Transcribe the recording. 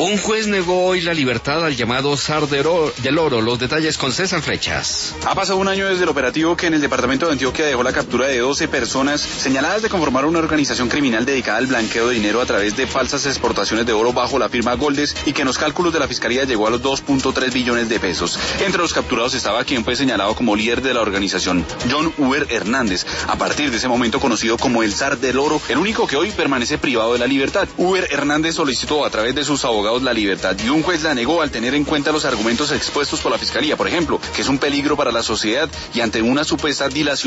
Un juez negó hoy la libertad al llamado zar del oro. Los detalles con César Flechas. Ha pasado un año desde el operativo que en el departamento de Antioquia dejó la captura de 12 personas señaladas de conformar una organización criminal dedicada al blanqueo de dinero a través de falsas exportaciones de oro bajo la firma Goldes y que en los cálculos de la Fiscalía llegó a los 2.3 billones de pesos. Entre los capturados estaba quien fue señalado como líder de la organización, John Uber Hernández, a partir de ese momento conocido como el zar del oro, el único que hoy permanece privado de la libertad. Uber Hernández solicitó a través de sus abogados la libertad y un juez la negó al tener en cuenta los argumentos expuestos por la Fiscalía, por ejemplo, que es un peligro para la sociedad y ante una supuesta dilación